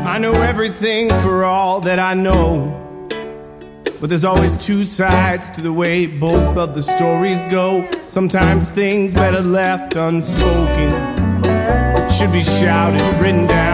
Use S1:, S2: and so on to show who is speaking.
S1: I know everything for all that I know, but there's always two sides to the way both of the stories go. Sometimes things better left unspoken should be shouted, written down,